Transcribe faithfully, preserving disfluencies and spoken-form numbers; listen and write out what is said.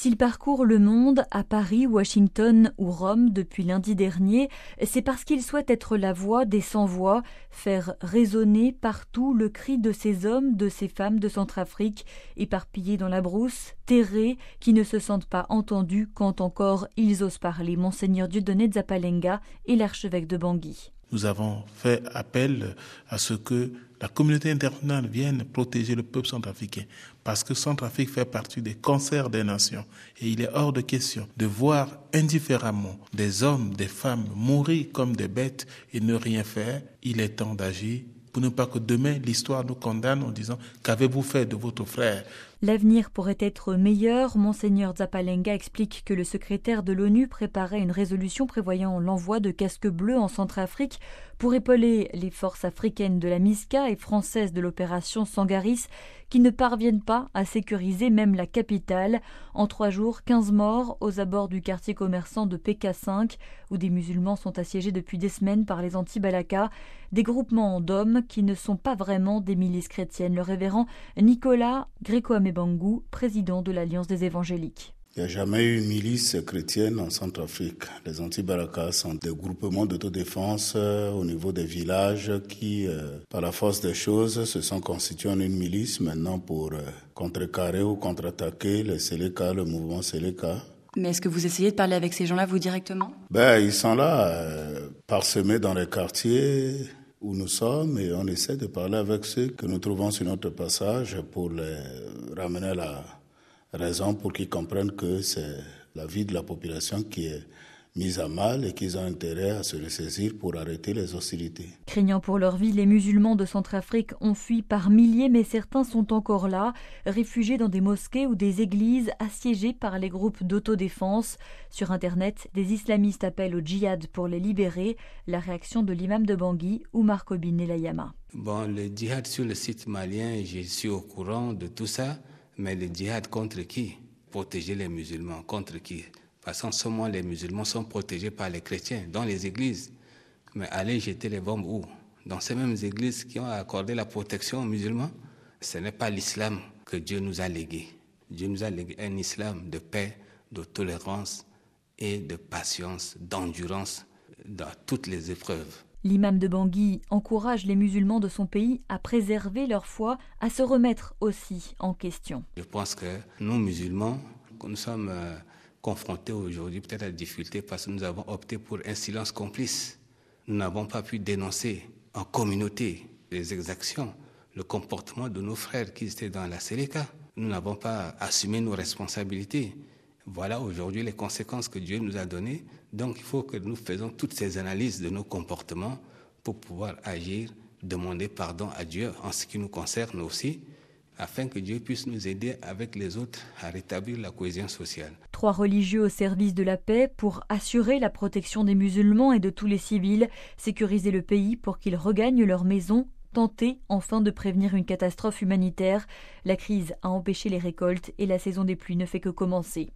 S'il parcourt le monde, à Paris, Washington ou Rome depuis lundi dernier, c'est parce qu'il souhaite être la voix des sans-voix, faire résonner partout le cri de ces hommes, de ces femmes de Centrafrique, éparpillés dans la brousse, terrés, qui ne se sentent pas entendus quand encore ils osent parler. Monseigneur Dieudonné Nzapalengha est l'archevêque de Bangui. Nous avons fait appel à ce que la communauté internationale vienne protéger le peuple centrafricain, parce que Centrafrique fait partie des concerts des nations. Et il est hors de question de voir indifféremment des hommes, des femmes mourir comme des bêtes et ne rien faire. Il est temps d'agir pour ne pas que demain l'histoire nous condamne en disant « Qu'avez-vous fait de votre frère ?» L'avenir pourrait être meilleur. Monseigneur Nzapalengha explique que le secrétaire de l'ONU préparait une résolution prévoyant l'envoi de casques bleus en Centrafrique pour épauler les forces africaines de la MISCA et françaises de l'opération Sangaris qui ne parviennent pas à sécuriser même la capitale. En trois jours, quinze morts aux abords du quartier commerçant de P K cinq où des musulmans sont assiégés depuis des semaines par les anti-Balaka, des groupements d'hommes qui ne sont pas vraiment des milices chrétiennes. Le révérend Nicolas Gréco-Amebangou, président de l'Alliance des évangéliques. Il n'y a jamais eu une milice chrétienne en Centrafrique. Les anti-Balaka sont des groupements d'autodéfense euh, au niveau des villages qui, euh, par la force des choses, se sont constitués en une milice maintenant pour euh, contrecarrer ou contre-attaquer le Seleka, le mouvement Seleka. Mais est-ce que vous essayez de parler avec ces gens-là, vous, directement ? Ben, ils sont là, euh, parsemés dans les quartiers où nous sommes, et on essaie de parler avec ceux que nous trouvons sur notre passage pour les ramener à la raison, pour qu'ils comprennent que c'est la vie de la population qui est mise à mal et qu'ils ont intérêt à se ressaisir pour arrêter les hostilités. Craignant pour leur vie, les musulmans de Centrafrique ont fui par milliers, mais certains sont encore là, réfugiés dans des mosquées ou des églises, assiégés par les groupes d'autodéfense. Sur Internet, des islamistes appellent au djihad pour les libérer. La réaction de l'imam de Bangui, Oumar Kobine Layama. Bon, le djihad sur le site malien, je suis au courant de tout ça, mais le djihad contre qui ? Protéger les musulmans, contre qui ? Parce qu'en ce moment, les musulmans sont protégés par les chrétiens dans les églises. Mais aller jeter les bombes où ? Dans ces mêmes églises qui ont accordé la protection aux musulmans ? Ce n'est pas l'islam que Dieu nous a légué. Dieu nous a légué un islam de paix, de tolérance et de patience, d'endurance dans toutes les épreuves. L'imam de Bangui encourage les musulmans de son pays à préserver leur foi, à se remettre aussi en question. Je pense que nous, musulmans, nous sommes euh, confrontés aujourd'hui peut-être à des difficultés parce que nous avons opté pour un silence complice. Nous n'avons pas pu dénoncer en communauté les exactions, le comportement de nos frères qui étaient dans la Seleka. Nous n'avons pas assumé nos responsabilités. Voilà aujourd'hui les conséquences que Dieu nous a données. Donc il faut que nous fassions toutes ces analyses de nos comportements pour pouvoir agir, demander pardon à Dieu en ce qui nous concerne aussi, afin que Dieu puisse nous aider avec les autres à rétablir la cohésion sociale. Trois religieux au service de la paix pour assurer la protection des musulmans et de tous les civils, sécuriser le pays pour qu'ils regagnent leur maison, tenter enfin de prévenir une catastrophe humanitaire. La crise a empêché les récoltes et la saison des pluies ne fait que commencer.